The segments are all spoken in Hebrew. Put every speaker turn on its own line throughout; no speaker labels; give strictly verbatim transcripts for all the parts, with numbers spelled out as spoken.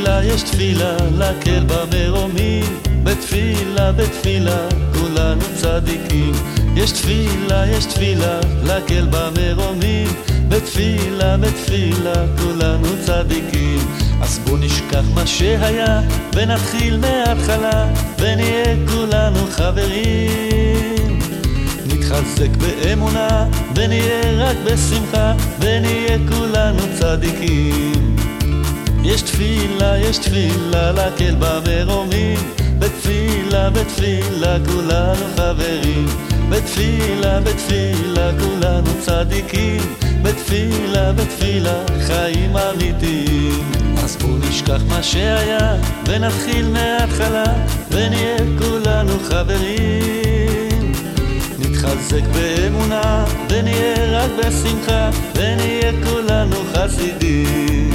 תפילה, יש תפילה לקל במרומים, בתפילה, בתפילה, כולנו צדיקים. יש תפילה, יש תפילה לקל במרומים, בתפילה, בתפילה, כולנו צדיקים. אז בוא נשכח מה שהיה ונתחיל מההתחלה, ונהיה כולנו חברים. נתחזק באמונה ונהיה רק בשמחה, ונהיה כולנו צדיקים. יש תפילה, יש תפילה לקל במרומים, בתפילה, בתפילה, כולנו חברים. בתפילה, בתפילה, כולנו צדיקים. בתפילה, בתפילה, חיים אמיתיים. אז בוא נשכח מה שהיה ונתחיל מההתחלה, ונהיה כולנו חברים. נתחזק באמונה ונהיה רק בשמחה, ונהיה כולנו חסידים.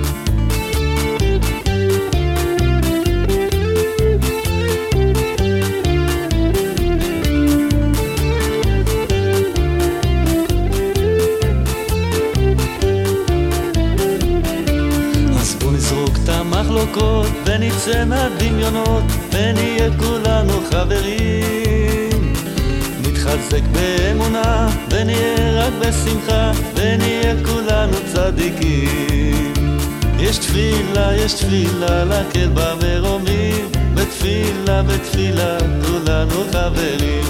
מחלוקות ונצא מהדמיונות, ונהיה כולנו חברים. נתחזק באמונה ונהיה רק בשמחה, ונהיה כולנו צדיקים. יש תפילה, יש תפילה לקל במרומים, בתפילה, בתפילה, כולנו חברים.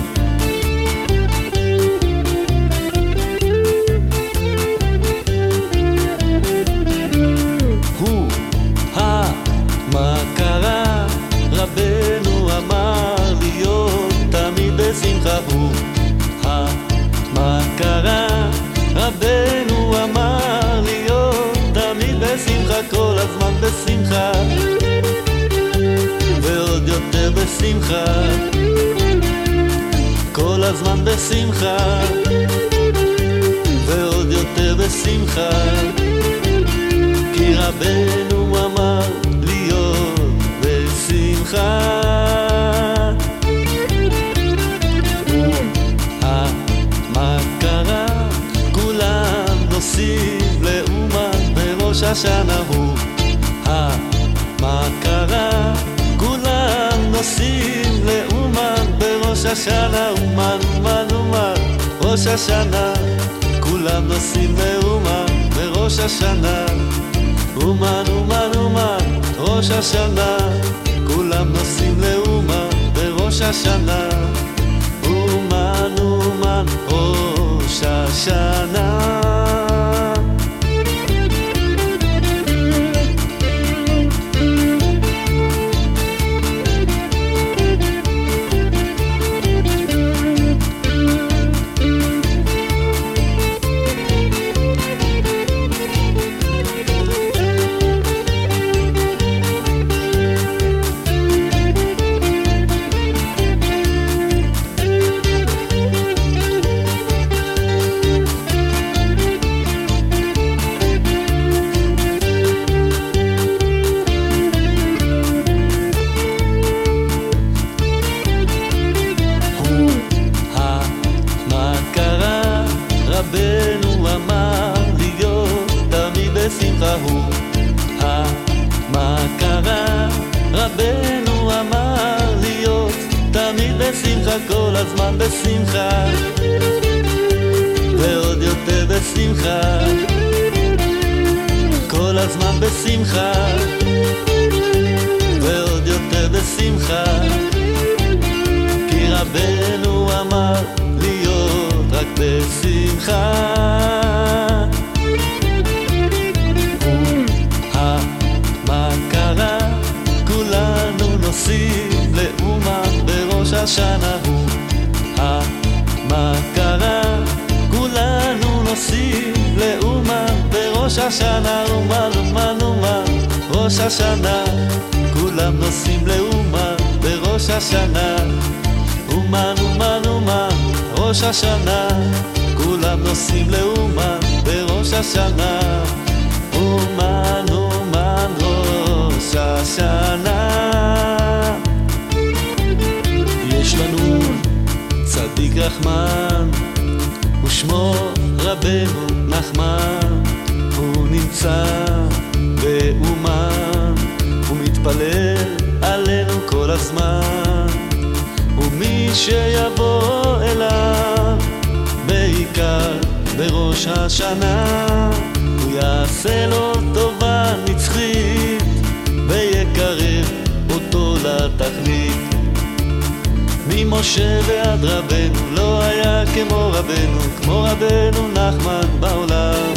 מה קרה? רבנו אמר להיות תמיד בשמחה. הוא מה קרה? רבנו אמר להיות תמיד בשמחה, כל הזמן בשמחה ועוד יותר בשמחה, כל הזמן בשמחה ועוד יותר בשמחה, כי רבנו אמר בשמחה. מה קרה? כולם נוסעים לאומן בראש השנה. הוא מה קרה? כולם נוסעים לאומן בראש השנה. אומן, אומן, אומן, ראש השנה. כולם נוסעים לאומן בראש השנה. אומן, אומן, אומן, ראש השנה. כולם נוסעים לאומן בראש השנה. אומן, אומן, ראש השנה. רבנו אמר להיות תמיד בשמחה. הוא מה קרה? רבנו אמר להיות תמיד בשמחה, כל הזמן בשמחה ועוד יותר בשמחה, כל הזמן בשמחה ועוד יותר בשמחה, כי רבנו אמר להיות רק בשמחה. מה קרה? כולנו נוסעים לאומן בראש השנה. הוא מה קרה? כולנו נוסעים לאומן בראש השנה. אומן, אומן, אומן, ראש השנה. כולם נוסעים לאומן בראש השנה. אומן, אומן, אומן, ראש השנה. כולם נוסעים לאומן בראש השנה. אומן, אומן, ראש השנה. יש לנו צדיק רחמן ושמו רבנו נחמן, הוא נמצא באומן שיבוא אליו בעיקר בראש השנה, הוא יעשה לו טובה נצחית ויקרב אותו לתכלית. ממשה ועד רבנו לא היה כמו רבנו, כמו רבנו נחמן בעולם.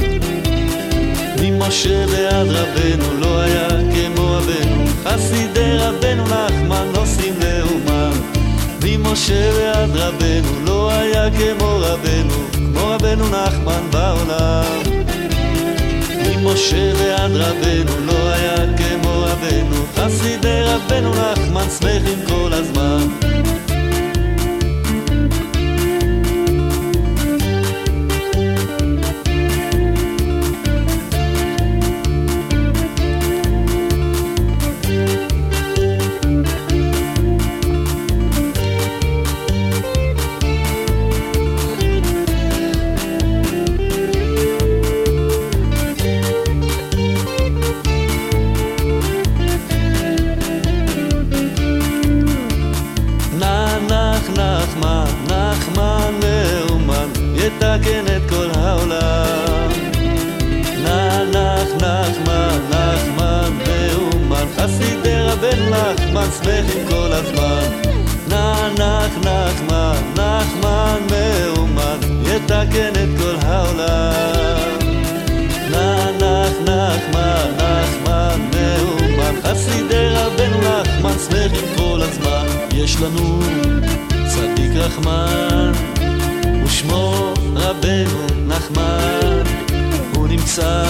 ממשה ועד רבנו לא היה כמו רבנו, חסידי רבנו נחמן נוסעים לאומם. ממשה ועד רבנו לא היה כמו רבנו, כמו רבנו נחמן בעולם. ממשה ועד רבנו לא היה כמו רבנו, חסידי רבנו נחמן שמחים כל הזמן. נחמן, נחמן מאומן, יתקן את כל העולם. נח, נחמן, נחמן מאומן, חסידי רבנו נחמן שמחים כל הזמן. נח, נחמן, נחמן מאומן, יתקן את כל העולם. נח, נחמן, נחמן מאומן, חסידי רבנו נחמן שמחים כל הזמן. יש לנו צדיק רחמן ושמו רבנו נחמן, הוא נמצא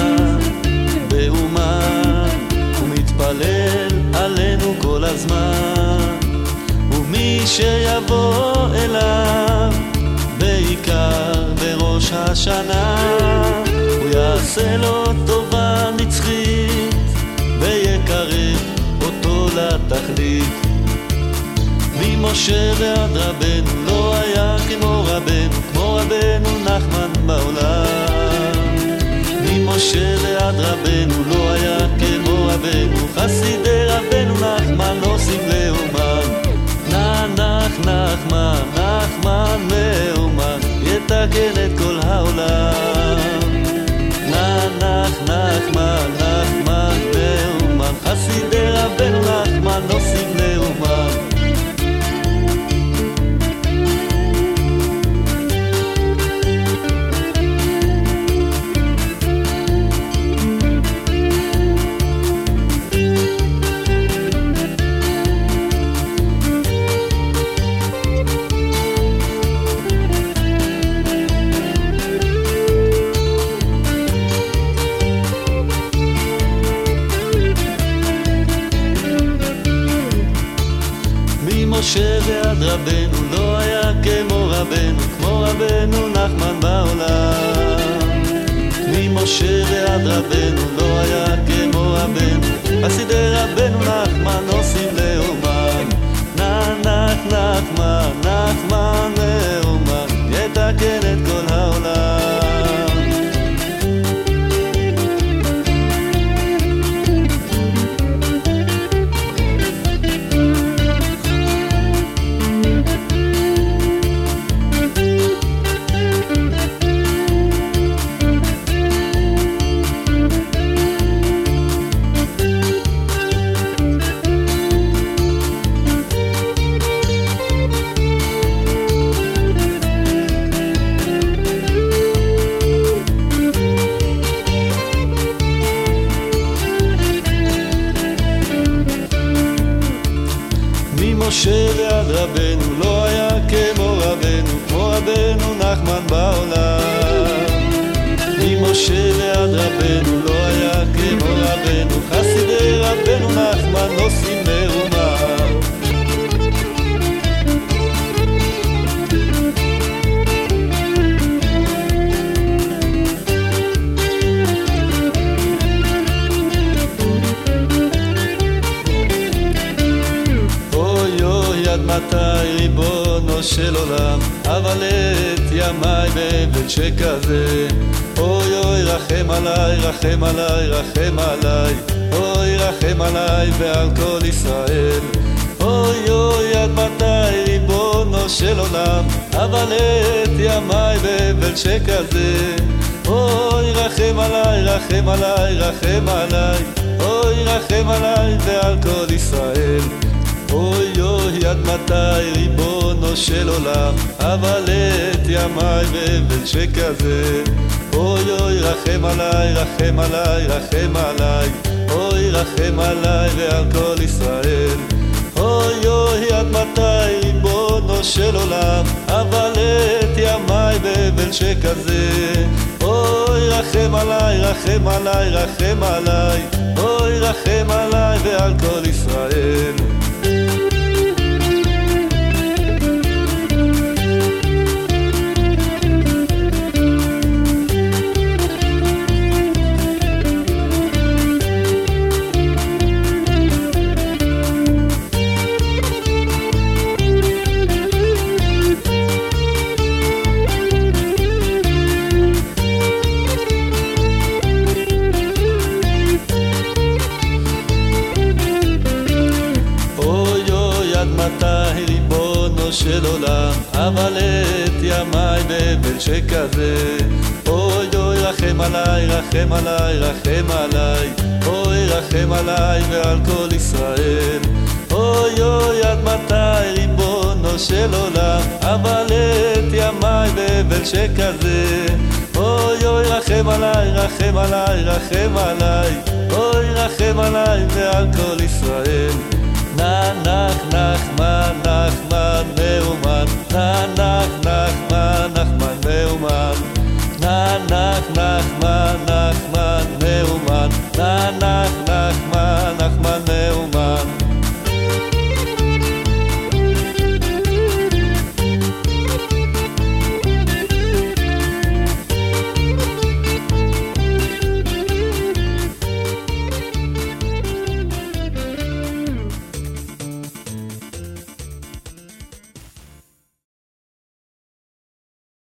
באומן, הוא מתפלל עלינו כל הזמן. ומי שיבוא אליו בעיקר בראש השנה, הוא יעשה לו טובה נצחית ויקרב אותו לתכלית. ממשה ועד רבנו לא היה כמו רבנו, כמו רבנו נחמן בעולם. ממשה ועד רבנו לא היה כמו רבנו, חסידי רבנו נחמן נוסעים לאומן. נח, נחמן, נחמן מאומן, יתקן את כל העולם. נח, נחמן, נחמן מאומן, חסידי רבנו נחמן נוסעים לאומן. ממשה ועד רבנו לא היה כמו רבנו, כמו רבנו נחמן בעולם. ממשה ועד רבנו לא היה כמו רבנו, חסידי רבנו נחמן נוסעים לאומן. נח, נחמן, נחמן מאומן, יתקן את כל העולם. ממשה ועד רבנו לא היה כמו רבנו, כמו רבנו נחמן בעולם. ממשה ועד רבנו לא היה כמו רבנו, חסידי רבנו נחמן נוסעים לאומן. עד מתי ריבונו של עולם, אבל את ימיי באבל שכזה. אוי אוי רחם עליי, רחם עליי, רחם עליי, אוי רחם עליי ועל כל ישראל. אוי אוי עד מתי ריבונו של עולם, אבל את ימיי באבל שכזה. אוי רחם עליי, רחם עליי, רחם עליי, אוי רחם עליי ועל כל ישראל. אוי אוי עד מתי ריבונו של עולם, אבל את ימיי באבל שכזה. אוי אוי רחם עליי, רחם עליי, רחם עליי, אוי רחם עליי ועל כל ישראל. אוי אוי עד מתי ריבונו של עולם, אבל את ימיי באבל שכזה. אוי רחם עליי, רחם עליי, רחם עליי, אוי רחם עליי ועל כל ישראל. מתי ריבונו של עולם, אבל את ימיי באבל שכזה. אוי אוי רחם עליי, רחם עליי, רחם עליי, אוי רחם עליי ועל כל ישראל. אוי אוי עד מתי ריבונו של עולם, אבל את ימיי באבל שכזה. אוי אוי רחם עליי, רחם עליי, רחם עליי, אוי רחם עליי ועל כל ישראל. נח נח נחמן נחמן מאומן, נח